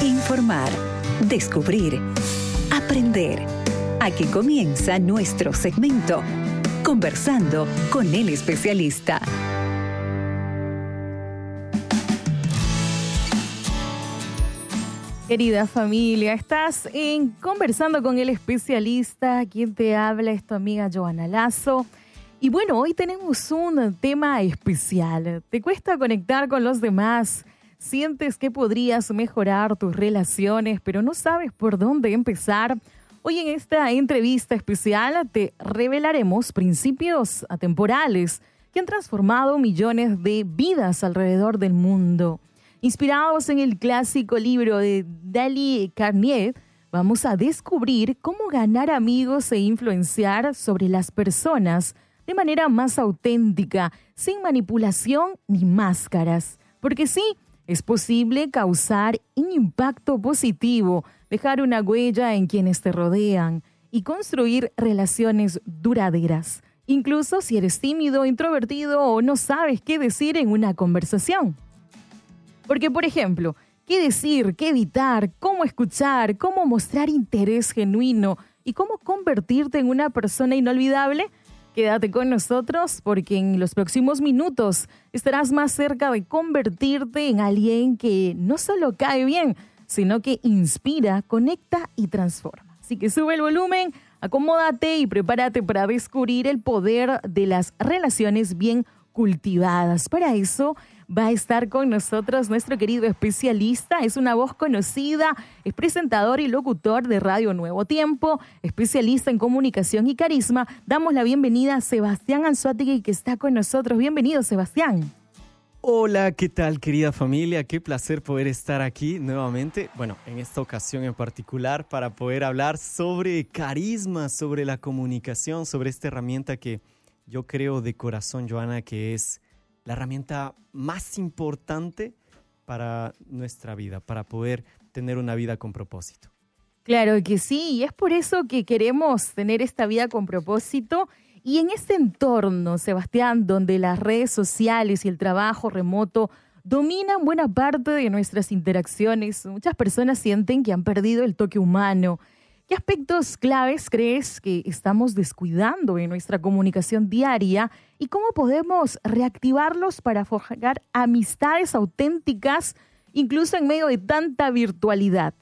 Informar, descubrir, aprender. Aquí comienza nuestro segmento, Conversando con el especialista. Querida familia, estás en Conversando con el especialista. Quien te habla es tu amiga Joana Lazo. Y bueno, hoy tenemos un tema especial. ¿Te cuesta conectar con los demás? ¿Sientes que podrías mejorar tus relaciones, pero no sabes por dónde empezar? Hoy en esta entrevista especial te revelaremos principios atemporales que han transformado millones de vidas alrededor del mundo. Inspirados en el clásico libro de Dale Carnegie, vamos a descubrir cómo ganar amigos e influenciar sobre las personas de manera más auténtica, sin manipulación ni máscaras. Porque sí, es posible causar un impacto positivo, dejar una huella en quienes te rodean y construir relaciones duraderas, incluso si eres tímido, introvertido o no sabes qué decir en una conversación. Porque, por ejemplo, qué decir, qué evitar, cómo escuchar, cómo mostrar interés genuino y cómo convertirte en una persona inolvidable. Quédate con nosotros porque en los próximos minutos estarás más cerca de convertirte en alguien que no solo cae bien, sino que inspira, conecta y transforma. Así que sube el volumen, acomódate y prepárate para descubrir el poder de las relaciones bien cultivadas. Para eso va a estar con nosotros nuestro querido especialista. Es una voz conocida, es presentador y locutor de Radio Nuevo Tiempo, especialista en comunicación y carisma. Damos la bienvenida a Sebastián Anzoátegui, que está con nosotros. Bienvenido, Sebastián. Hola, ¿qué tal, querida familia? Qué placer poder estar aquí nuevamente. Bueno, en esta ocasión en particular para poder hablar sobre carisma, sobre la comunicación, sobre esta herramienta que yo creo de corazón, Joana, que es la herramienta más importante para nuestra vida, para poder tener una vida con propósito. Claro que sí, y es por eso que queremos tener esta vida con propósito. Y en este entorno, Sebastián, donde las redes sociales y el trabajo remoto dominan buena parte de nuestras interacciones, muchas personas sienten que han perdido el toque humano. ¿Qué aspectos claves crees que estamos descuidando en nuestra comunicación diaria y cómo podemos reactivarlos para forjar amistades auténticas, incluso en medio de tanta virtualidad?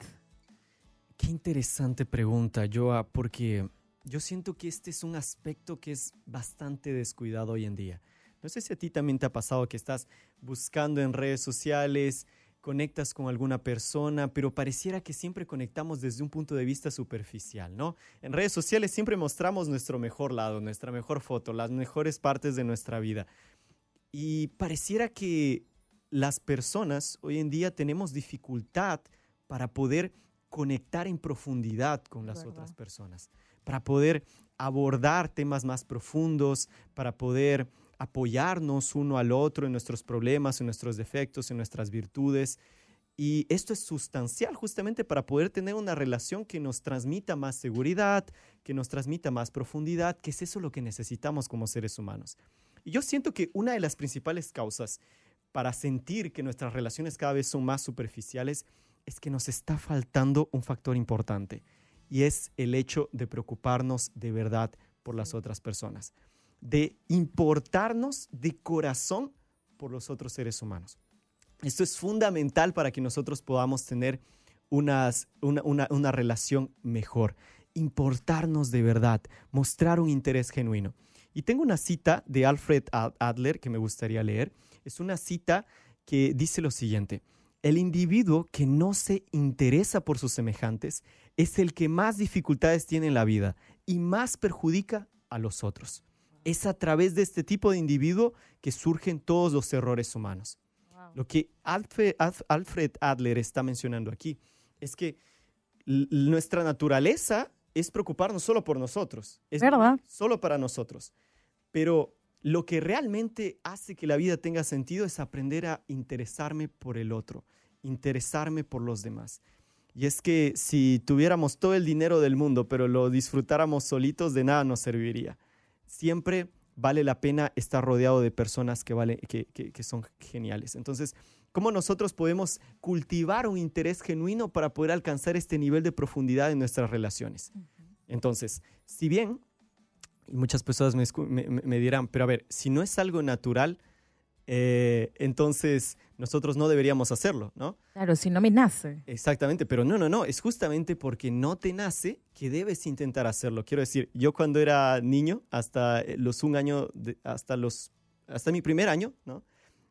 Qué interesante pregunta, Joa, porque yo siento que este es un aspecto que es bastante descuidado hoy en día. No sé si a ti también te ha pasado que estás buscando en redes sociales, conectas con alguna persona, pero pareciera que siempre conectamos desde un punto de vista superficial, ¿no? En redes sociales siempre mostramos nuestro mejor lado, nuestra mejor foto, las mejores partes de nuestra vida. Y pareciera que las personas hoy en día tenemos dificultad para poder conectar en profundidad con las otras personas, para poder abordar temas más profundos, para poder apoyarnos uno al otro en nuestros problemas, en nuestros defectos, en nuestras virtudes. Y esto es sustancial justamente para poder tener una relación que nos transmita más seguridad, que nos transmita más profundidad, que es eso lo que necesitamos como seres humanos. Y yo siento que una de las principales causas para sentir que nuestras relaciones cada vez son más superficiales es que nos está faltando un factor importante, y es el hecho de preocuparnos de verdad por las otras personas, de importarnos de corazón por los otros seres humanos. Esto es fundamental para que nosotros podamos tener una relación mejor, importarnos de verdad, mostrar un interés genuino. Y tengo una cita de Alfred Adler que me gustaría leer. Es una cita que dice lo siguiente: el individuo que no se interesa por sus semejantes es el que más dificultades tiene en la vida y más perjudica a los otros. Es a través de este tipo de individuo que surgen todos los errores humanos. Wow. Lo que Alfred Adler está mencionando aquí es que nuestra naturaleza es preocuparnos solo por nosotros. Es ¿verdad? Solo para nosotros. Pero lo que realmente hace que la vida tenga sentido es aprender a interesarme por el otro, interesarme por los demás. Y es que si tuviéramos todo el dinero del mundo, pero lo disfrutáramos solitos, de nada nos serviría. Siempre vale la pena estar rodeado de personas que son geniales. Entonces, cómo nosotros podemos cultivar un interés genuino para poder alcanzar este nivel de profundidad en nuestras relaciones. Entonces, si bien, y muchas personas me dirán, pero a ver, si no es algo natural, entonces nosotros no deberíamos hacerlo, ¿no? Claro, si no me nace. Exactamente, pero no, es justamente porque no te nace que debes intentar hacerlo. Quiero decir, yo cuando era niño, hasta mi primer año, ¿no?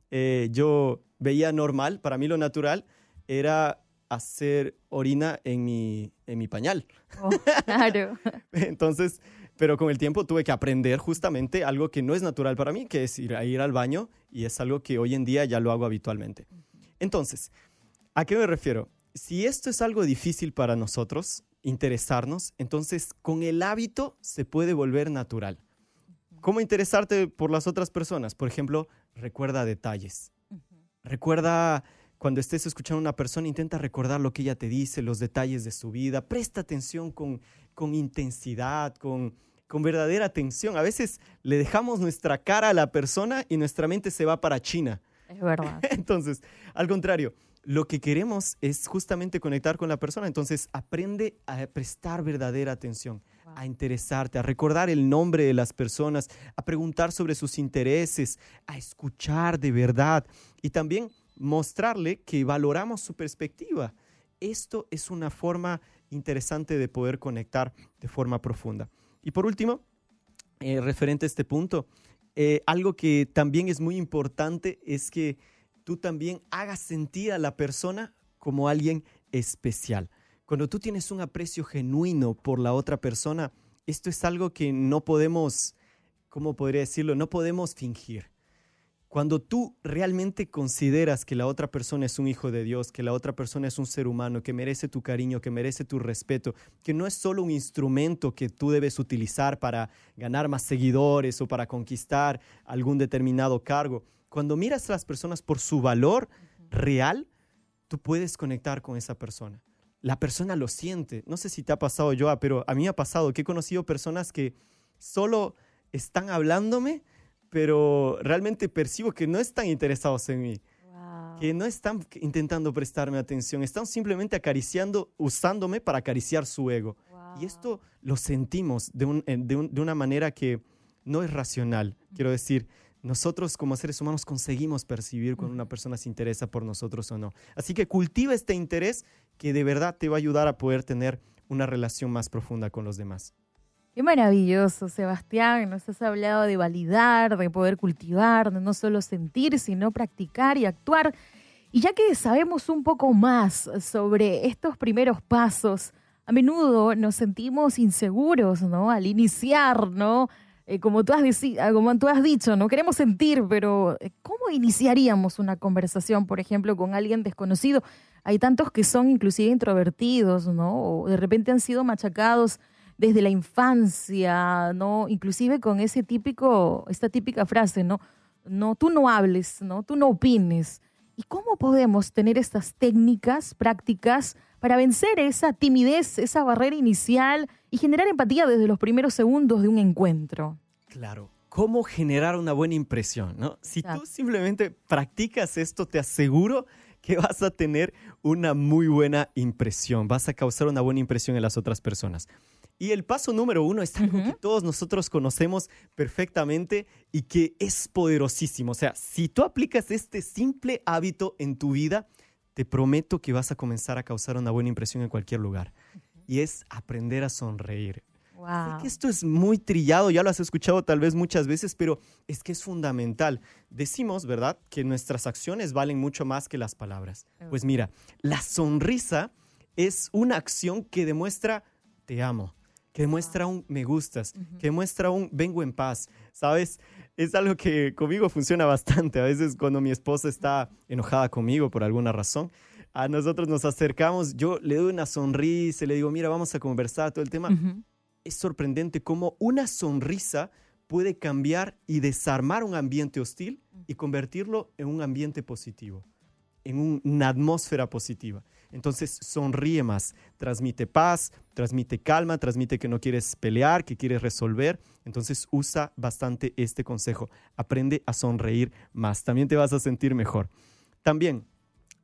Yo veía normal, para mí lo natural era hacer orina en mi pañal. Oh, claro. Entonces, pero con el tiempo tuve que aprender justamente algo que no es natural para mí, que es ir al baño, y es algo que hoy en día ya lo hago habitualmente. Entonces, ¿a qué me refiero? Si esto es algo difícil para nosotros, interesarnos, entonces con el hábito se puede volver natural. ¿Cómo interesarte por las otras personas? Por ejemplo, recuerda detalles. Recuerda, cuando estés escuchando a una persona, intenta recordar lo que ella te dice, los detalles de su vida. Presta atención con intensidad, con verdadera atención. A veces le dejamos nuestra cara a la persona y nuestra mente se va para China. Es verdad. Entonces, al contrario, lo que queremos es justamente conectar con la persona. Entonces, aprende a prestar verdadera atención, a interesarte, a recordar el nombre de las personas, a preguntar sobre sus intereses, a escuchar de verdad y también mostrarle que valoramos su perspectiva. Esto es una forma interesante de poder conectar de forma profunda. Y por último, referente a este punto, algo que también es muy importante es que tú también hagas sentir a la persona como alguien especial. Cuando tú tienes un aprecio genuino por la otra persona, esto es algo que no podemos, ¿cómo podría decirlo? No podemos fingir. Cuando tú realmente consideras que la otra persona es un hijo de Dios, que la otra persona es un ser humano, que merece tu cariño, que merece tu respeto, que no es solo un instrumento que tú debes utilizar para ganar más seguidores o para conquistar algún determinado cargo. Cuando miras a las personas por su valor real, tú puedes conectar con esa persona. La persona lo siente. No sé si te ha pasado, Joa, pero a mí me ha pasado que he conocido personas que solo están hablándome, pero realmente percibo que no están interesados en mí, que no están intentando prestarme atención, están simplemente acariciando, usándome para acariciar su ego. Y esto lo sentimos de una manera que no es racional. Quiero decir, nosotros como seres humanos conseguimos percibir cuando una persona se interesa por nosotros o no. Así que cultiva este interés que de verdad te va a ayudar a poder tener una relación más profunda con los demás. Qué maravilloso, Sebastián. Nos has hablado de validar, de poder cultivar, de no solo sentir, sino practicar y actuar. Y ya que sabemos un poco más sobre estos primeros pasos, a menudo nos sentimos inseguros, ¿no? Al iniciar, ¿no? Como tú has dicho, no queremos sentir, pero ¿cómo iniciaríamos una conversación, por ejemplo, con alguien desconocido? Hay tantos que son inclusive introvertidos, ¿no? O de repente han sido machacados desde la infancia, ¿no? Inclusive con esta típica frase, ¿no? No, tú no hables, ¿no? Tú no opines. ¿Y cómo podemos tener estas técnicas, prácticas, para vencer esa timidez, esa barrera inicial y generar empatía desde los primeros segundos de un encuentro? Claro, ¿cómo generar una buena impresión, ¿no? Si tú simplemente practicas esto, te aseguro que vas a tener una muy buena impresión, vas a causar una buena impresión en las otras personas. Y el paso número 1 es algo que todos nosotros conocemos perfectamente y que es poderosísimo. O sea, si tú aplicas este simple hábito en tu vida, te prometo que vas a comenzar a causar una buena impresión en cualquier lugar. Y es aprender a sonreír. Wow. Sé que esto es muy trillado, ya lo has escuchado tal vez muchas veces, pero es que es fundamental. Decimos, ¿verdad?, que nuestras acciones valen mucho más que las palabras. Pues mira, la sonrisa es una acción que demuestra te amo, que demuestra un me gustas, que demuestra un vengo en paz, ¿sabes? Es algo que conmigo funciona bastante. A veces cuando mi esposa está enojada conmigo por alguna razón, a nosotros nos acercamos, yo le doy una sonrisa, le digo, mira, vamos a conversar todo el tema. Es sorprendente cómo una sonrisa puede cambiar y desarmar un ambiente hostil y convertirlo en un ambiente positivo, en una atmósfera positiva. Entonces sonríe más, transmite paz, transmite calma, transmite que no quieres pelear, que quieres resolver. Entonces usa bastante este consejo. Aprende a sonreír más, también te vas a sentir mejor. También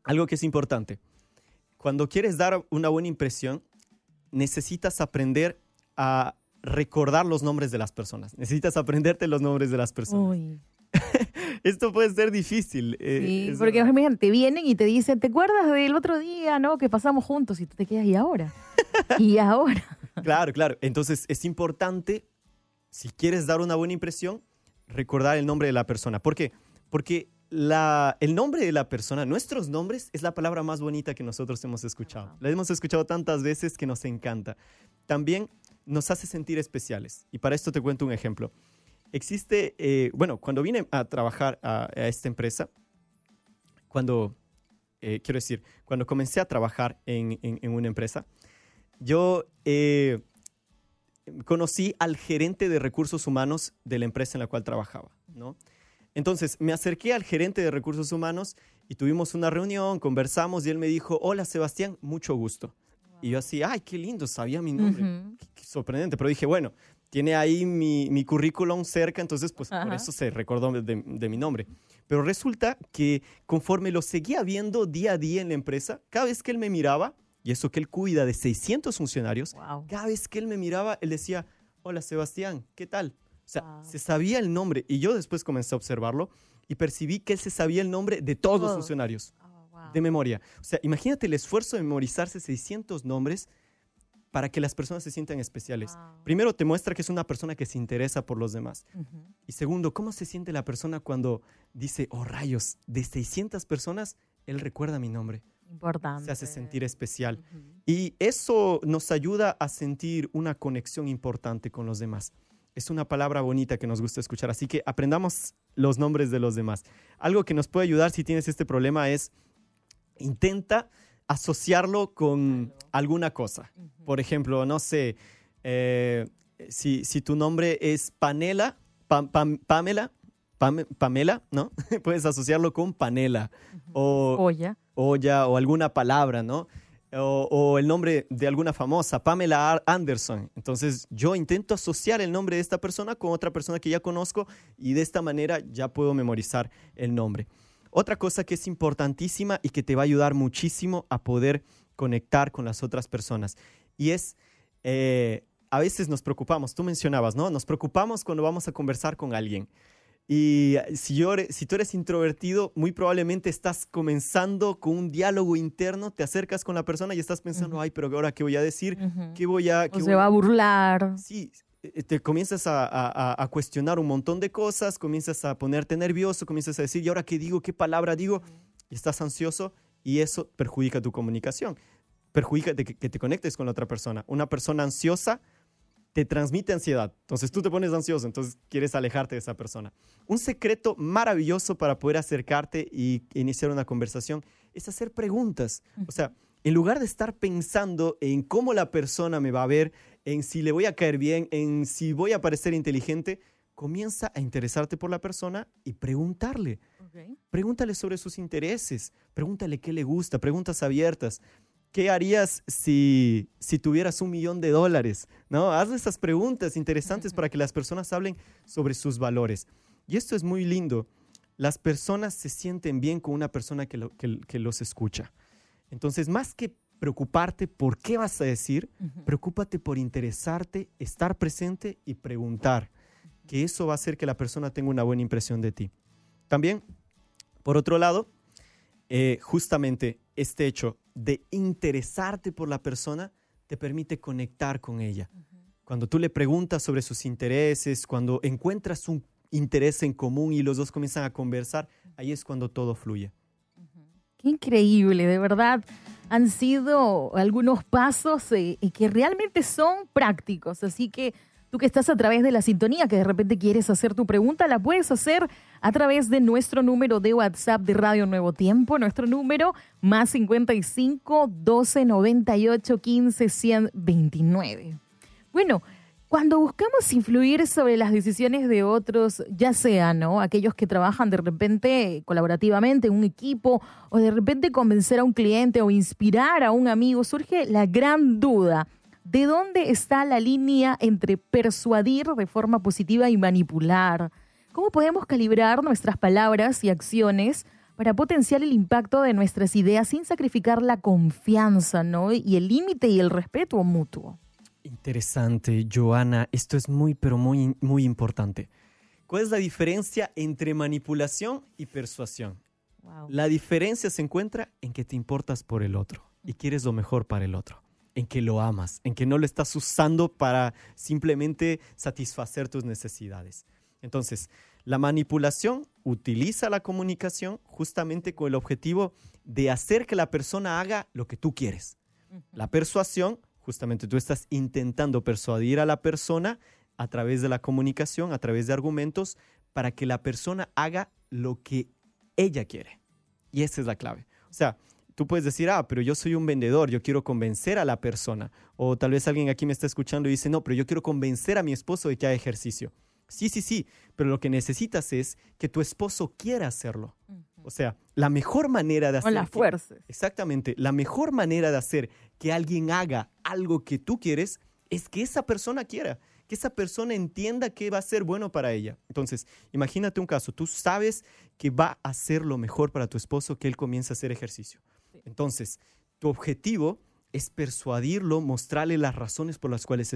algo que es importante. Cuando quieres dar una buena impresión, necesitas aprender a recordar los nombres de las personas. Necesitas aprenderte los nombres de las personas. Uy. Esto puede ser difícil. Sí, porque imagínate, te vienen y te dicen, ¿te acuerdas del otro día, no, que pasamos juntos? Y tú te quedas, ¿y ahora? ¿Y ahora? Claro, claro. Entonces es importante, si quieres dar una buena impresión, recordar el nombre de la persona. ¿Por qué? Porque el nombre de la persona, nuestros nombres, es la palabra más bonita que nosotros hemos escuchado. La hemos escuchado tantas veces que nos encanta. También nos hace sentir especiales. Y para esto te cuento un ejemplo. Existe, cuando vine a trabajar a esta empresa, cuando comencé a trabajar en una empresa, yo conocí al gerente de recursos humanos de la empresa en la cual trabajaba, ¿no? Entonces, me acerqué al gerente de recursos humanos y tuvimos una reunión, conversamos y él me dijo, hola Sebastián, mucho gusto. Wow. Y yo así, ay, qué lindo, sabía mi nombre. Qué sorprendente, pero dije, bueno, tiene ahí mi currículum cerca, entonces pues por eso se recordó de mi nombre. Pero resulta que conforme lo seguía viendo día a día en la empresa, cada vez que él me miraba, y eso que él cuida de 600 funcionarios, cada vez que él me miraba, él decía, hola Sebastián, ¿qué tal? O sea, se sabía el nombre. Y yo después comencé a observarlo y percibí que él se sabía el nombre de todos los funcionarios, de memoria. O sea, imagínate el esfuerzo de memorizarse 600 nombres para que las personas se sientan especiales. Primero, te muestra que es una persona que se interesa por los demás. Y segundo, ¿cómo se siente la persona cuando dice, oh rayos, de 600 personas, él recuerda mi nombre? Importante. Se hace sentir especial. Y eso nos ayuda a sentir una conexión importante con los demás. Es una palabra bonita que nos gusta escuchar, así que aprendamos los nombres de los demás. Algo que nos puede ayudar si tienes este problema es, intenta asociarlo con alguna cosa. Por ejemplo, no sé, si tu nombre es Pamela, ¿no? Puedes asociarlo con panela o olla o alguna palabra, ¿no? O el nombre de alguna famosa, Pamela Anderson. Entonces yo intento asociar el nombre de esta persona con otra persona que ya conozco y de esta manera ya puedo memorizar el nombre. Otra cosa que es importantísima y que te va a ayudar muchísimo a poder conectar con las otras personas y es, a veces nos preocupamos, tú mencionabas, ¿no? Nos preocupamos cuando vamos a conversar con alguien. Y si tú eres introvertido, muy probablemente estás comenzando con un diálogo interno, te acercas con la persona y estás pensando, ay, pero ahora, ¿qué voy a decir? ¿Qué voy a...? Se va a burlar. Sí, te comienzas a cuestionar un montón de cosas, comienzas a ponerte nervioso, comienzas a decir, ¿y ahora qué digo? ¿Qué palabra digo? Y estás ansioso y eso perjudica tu comunicación, perjudica que te conectes con la otra persona. Una persona ansiosa te transmite ansiedad. Entonces tú te pones ansioso, entonces quieres alejarte de esa persona. Un secreto maravilloso para poder acercarte y iniciar una conversación es hacer preguntas. O sea, en lugar de estar pensando en cómo la persona me va a ver, en si le voy a caer bien, en si voy a parecer inteligente, comienza a interesarte por la persona y preguntarle. Pregúntale sobre sus intereses, pregúntale qué le gusta, preguntas abiertas. ¿Qué harías si tuvieras $1 millón? ¿No? Haz esas preguntas interesantes para que las personas hablen sobre sus valores. Y esto es muy lindo. Las personas se sienten bien con una persona que los escucha. Entonces, más que preocuparte por qué vas a decir, preocúpate por interesarte, estar presente y preguntar. Que eso va a hacer que la persona tenga una buena impresión de ti. También, por otro lado, justamente este hecho de interesarte por la persona te permite conectar con ella. Cuando tú le preguntas sobre sus intereses, cuando encuentras un interés en común y los dos comienzan a conversar, ahí es cuando todo fluye. Qué increíble, de verdad. Han sido algunos pasos que realmente son prácticos, así que tú que estás a través de la sintonía, que de repente quieres hacer tu pregunta, la puedes hacer a través de nuestro número de WhatsApp de Radio Nuevo Tiempo, nuestro número más 55 12 98 15 129. Bueno, cuando buscamos influir sobre las decisiones de otros, ya sea, ¿no?, aquellos que trabajan de repente colaborativamente en un equipo o de repente convencer a un cliente o inspirar a un amigo, surge la gran duda. ¿De dónde está la línea entre persuadir de forma positiva y manipular? ¿Cómo podemos calibrar nuestras palabras y acciones para potenciar el impacto de nuestras ideas sin sacrificar la confianza, ¿no? Y el límite y el respeto mutuo. Interesante, Joana. Esto es muy, pero muy, muy importante. ¿Cuál es la diferencia entre manipulación y persuasión? Wow. La diferencia se encuentra en que te importas por el otro y quieres lo mejor para el otro, en que lo amas, en que no lo estás usando para simplemente satisfacer tus necesidades. Entonces, la manipulación utiliza la comunicación justamente con el objetivo de hacer que la persona haga lo que tú quieres. La persuasión, justamente tú estás intentando persuadir a la persona a través de la comunicación, a través de argumentos, para que la persona haga lo que ella quiere. Y esa es la clave. O sea, tú puedes decir, pero yo soy un vendedor, yo quiero convencer a la persona. O tal vez alguien aquí me está escuchando y dice, no, pero yo quiero convencer a mi esposo de que haga ejercicio. Sí, pero lo que necesitas es que tu esposo quiera hacerlo. O sea, la mejor manera de hacer... Con las fuerzas. Exactamente. La mejor manera de hacer que alguien haga algo que tú quieres es que esa persona quiera, que esa persona entienda que va a ser bueno para ella. Entonces, imagínate un caso. Tú sabes que va a ser lo mejor para tu esposo que él comience a hacer ejercicio. Entonces, tu objetivo es persuadirlo, mostrarle las razones por las cuales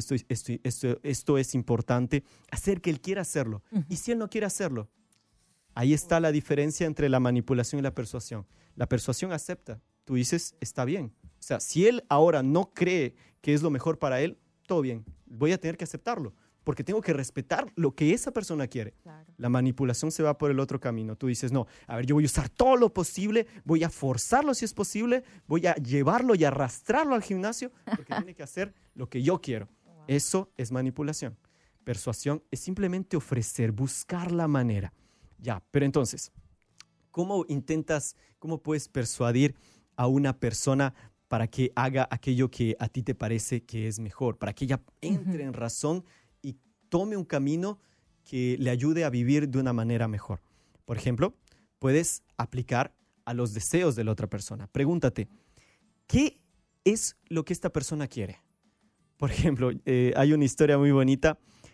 esto es importante, hacer que él quiera hacerlo. Y si él no quiere hacerlo, ahí está la diferencia entre la manipulación y la persuasión. La persuasión acepta. Tú dices, está bien. O sea, si él ahora no cree que es lo mejor para él, todo bien. Voy a tener que aceptarlo porque tengo que respetar lo que esa persona quiere. Claro. La manipulación se va por el otro camino. Tú dices, no, a ver, yo voy a usar todo lo posible, voy a forzarlo si es posible, voy a llevarlo y arrastrarlo al gimnasio porque tiene que hacer lo que yo quiero. Wow. Eso es manipulación. Persuasión es simplemente ofrecer, buscar la manera. Ya, pero entonces, ¿cómo puedes persuadir a una persona para que haga aquello que a ti te parece que es mejor? Para que ella entre en razón y tome un camino que le ayude a vivir de una manera mejor. Por ejemplo, puedes aplicar a los deseos de la otra persona. Pregúntate, ¿qué es lo que esta persona quiere? Por ejemplo, hay una historia muy bonita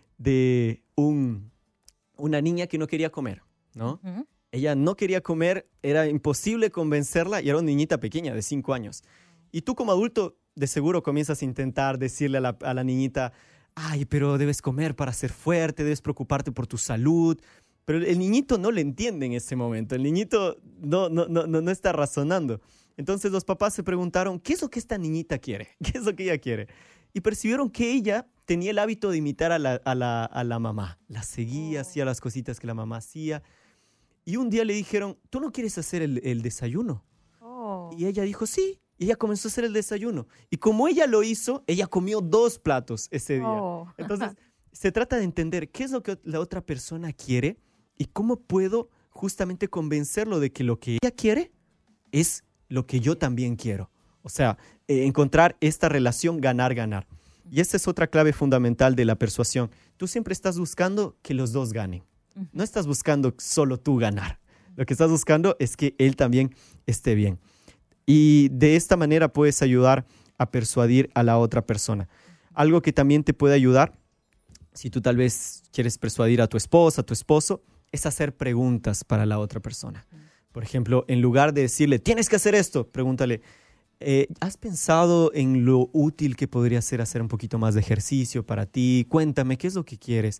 de una niña que no quería comer, ¿no? Ella no quería comer, era imposible convencerla y era una niñita pequeña de 5 años. Y tú como adulto de seguro comienzas a intentar decirle a la niñita, ay, pero debes comer para ser fuerte, debes preocuparte por tu salud. Pero el niñito no le entiende en ese momento. El niñito no está razonando. Entonces los papás se preguntaron, ¿qué es lo que esta niñita quiere? ¿Qué es lo que ella quiere? Y percibieron que ella tenía el hábito de imitar a la mamá. La seguía, hacía las cositas que la mamá hacía. Y un día le dijeron, ¿tú no quieres hacer el desayuno? Y ella dijo, sí. Y ella comenzó a hacer el desayuno. Y como ella lo hizo, ella comió 2 platos ese día. Entonces, se trata de entender qué es lo que la otra persona quiere y cómo puedo justamente convencerlo de que lo que ella quiere es lo que yo también quiero. O sea, encontrar esta relación ganar-ganar. Y esta es otra clave fundamental de la persuasión. Tú siempre estás buscando que los dos ganen. No estás buscando solo tú ganar. Lo que estás buscando es que él también esté bien. Y de esta manera puedes ayudar a persuadir a la otra persona. Algo que también te puede ayudar, si tú tal vez quieres persuadir a tu esposa, a tu esposo, es hacer preguntas para la otra persona. Por ejemplo, en lugar de decirle, tienes que hacer esto, pregúntale, ¿has pensado en lo útil que podría ser hacer un poquito más de ejercicio para ti? Cuéntame, ¿qué es lo que quieres?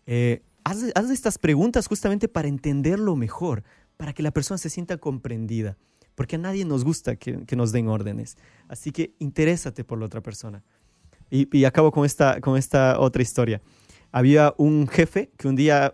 Haz estas preguntas justamente para entenderlo mejor, para que la persona se sienta comprendida. Porque a nadie nos gusta que nos den órdenes. Así que interésate por la otra persona. Y acabo con esta otra historia. Había un jefe que un día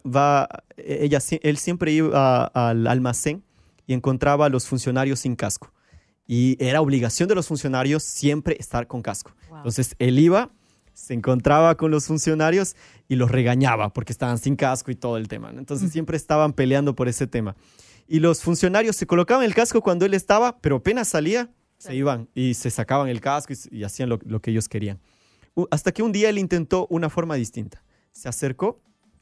él siempre iba al almacén y encontraba a los funcionarios sin casco. Y era obligación de los funcionarios siempre estar con casco. Wow. Entonces él iba, se encontraba con los funcionarios y los regañaba porque estaban sin casco y todo el tema, ¿no? Entonces siempre estaban peleando por ese tema. Y los funcionarios se colocaban el casco cuando él estaba, pero apenas salía, se iban y se sacaban el casco y hacían lo que ellos querían. Hasta que un día él intentó una forma distinta. Se acercó,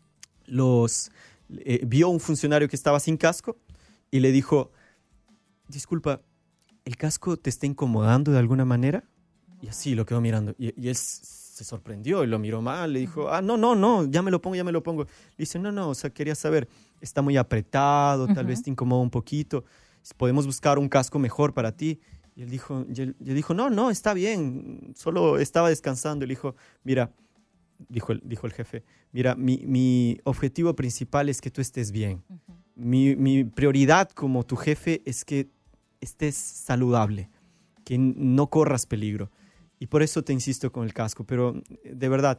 vio un funcionario que estaba sin casco y le dijo, disculpa, ¿el casco te está incomodando de alguna manera? Y así lo quedó mirando. Y él se sorprendió y lo miró mal. Le dijo, no, ya me lo pongo. Le dice, no, o sea, quería saber, está muy apretado, tal vez te incomoda un poquito. podemos buscar un casco mejor para ti. Y él dijo, no, está bien, solo estaba descansando. Él dijo, mira, dijo el jefe, mira, mi objetivo principal es que tú estés bien. Uh-huh. Mi prioridad como tu jefe es que estés saludable, que no corras peligro. Y por eso te insisto con el casco, pero de verdad,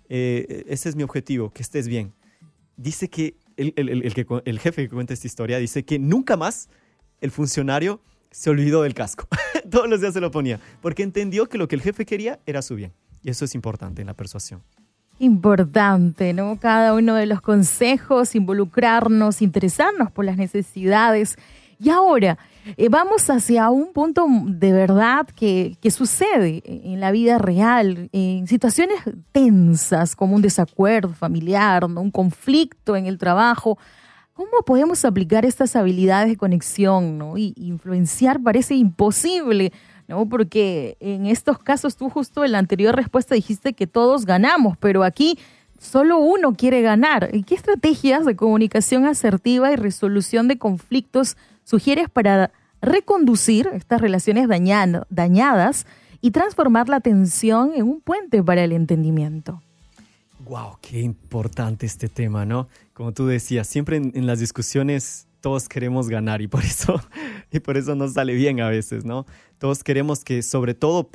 ese es mi objetivo, que estés bien. Dice que el jefe que cuenta esta historia dice que nunca más el funcionario se olvidó del casco. Todos los días se lo ponía, porque entendió que lo que el jefe quería era su bien. Y eso es importante en la persuasión. Importante, ¿no? Cada uno de los consejos, involucrarnos, interesarnos por las necesidades. Y ahora, vamos hacia un punto de verdad que sucede en la vida real, en situaciones tensas como un desacuerdo familiar, ¿no? Un conflicto en el trabajo. ¿Cómo podemos aplicar estas habilidades de conexión, ¿no? Y influenciar parece imposible, ¿no? Porque en estos casos tú justo en la anterior respuesta dijiste que todos ganamos, pero aquí solo uno quiere ganar. ¿Y qué estrategias de comunicación asertiva y resolución de conflictos sugieres para reconducir estas relaciones dañadas y transformar la tensión en un puente para el entendimiento? ¡Wow! Qué importante este tema, ¿no? Como tú decías, siempre en las discusiones todos queremos ganar y por eso nos sale bien a veces, ¿no? Todos queremos que sobre todo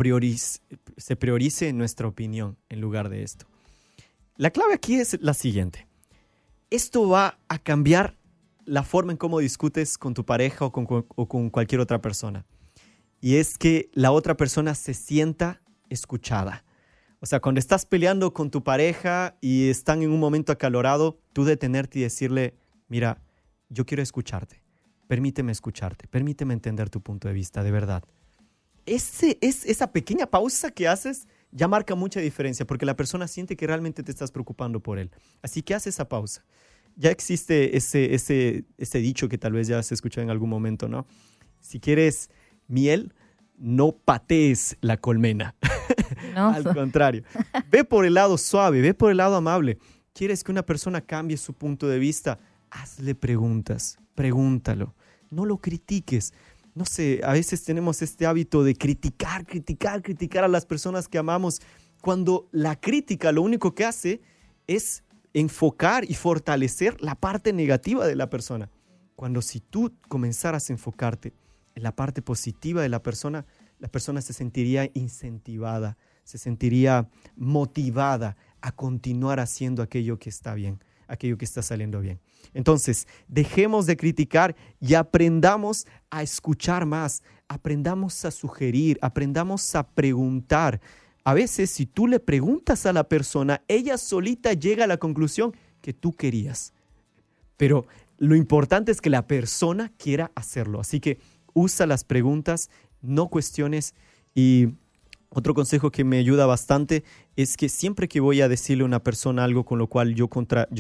se priorice nuestra opinión en lugar de esto. La clave aquí es la siguiente. Esto va a cambiar la forma en cómo discutes con tu pareja o con cualquier otra persona. Y es que la otra persona se sienta escuchada. O sea, cuando estás peleando con tu pareja y están en un momento acalorado, tú detenerte y decirle, mira, yo quiero escucharte, permíteme entender tu punto de vista, de verdad. Esa pequeña pausa que haces ya marca mucha diferencia porque la persona siente que realmente te estás preocupando por él. Así que haz esa pausa. Ya existe ese dicho que tal vez ya has escuchado en algún momento, ¿no? Si quieres miel, no patees la colmena. No. Al contrario, ve por el lado suave, ve por el lado amable. ¿Quieres que una persona cambie su punto de vista? Hazle preguntas, pregúntalo. No lo critiques. No sé, a veces tenemos este hábito de criticar a las personas que amamos, cuando la crítica lo único que hace es enfocar y fortalecer la parte negativa de la persona. Cuando si tú comenzaras a enfocarte en la parte positiva de la persona se sentiría incentivada, se sentiría motivada a continuar haciendo aquello que está bien, aquello que está saliendo bien. Entonces, dejemos de criticar y aprendamos a escuchar más, aprendamos a sugerir, aprendamos a preguntar. A veces, si tú le preguntas a la persona, ella solita llega a la conclusión que tú querías. Pero lo importante es que la persona quiera hacerlo. Así que usa las preguntas, no cuestiones. Y otro consejo que me ayuda bastante es que siempre que voy a decirle a una persona algo con lo cual yo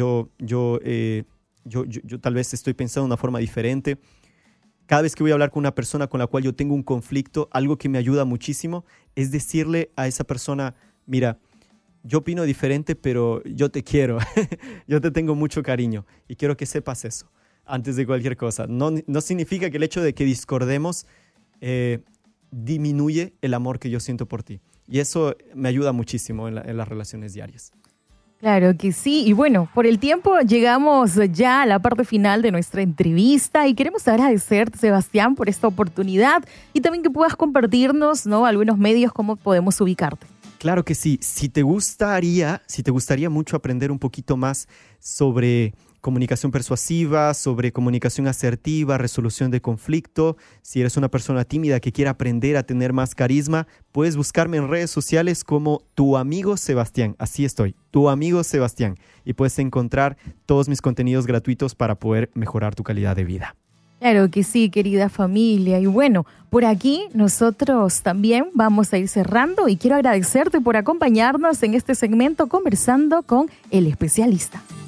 tal vez estoy pensando de una forma diferente, cada vez que voy a hablar con una persona con la cual yo tengo un conflicto, algo que me ayuda muchísimo es decirle a esa persona, mira, yo opino diferente, pero yo te quiero, yo te tengo mucho cariño y quiero que sepas eso antes de cualquier cosa. No significa que el hecho de que discordemos disminuye el amor que yo siento por ti. Y eso me ayuda muchísimo en las relaciones diarias. Claro que sí. Y bueno, por el tiempo llegamos ya a la parte final de nuestra entrevista y queremos agradecerte, Sebastián, por esta oportunidad y también que puedas compartirnos, ¿no?, algunos medios, cómo podemos ubicarte. Claro que sí. Si te gustaría mucho aprender un poquito más sobre comunicación persuasiva, sobre comunicación asertiva, resolución de conflicto, si eres una persona tímida que quiere aprender a tener más carisma, puedes buscarme en redes sociales como Tu Amigo Sebastián. Así estoy, Tu Amigo Sebastián. Y puedes encontrar todos mis contenidos gratuitos para poder mejorar tu calidad de vida. Claro que sí, querida familia. Y bueno, por aquí nosotros también vamos a ir cerrando y quiero agradecerte por acompañarnos en este segmento Conversando con el Especialista.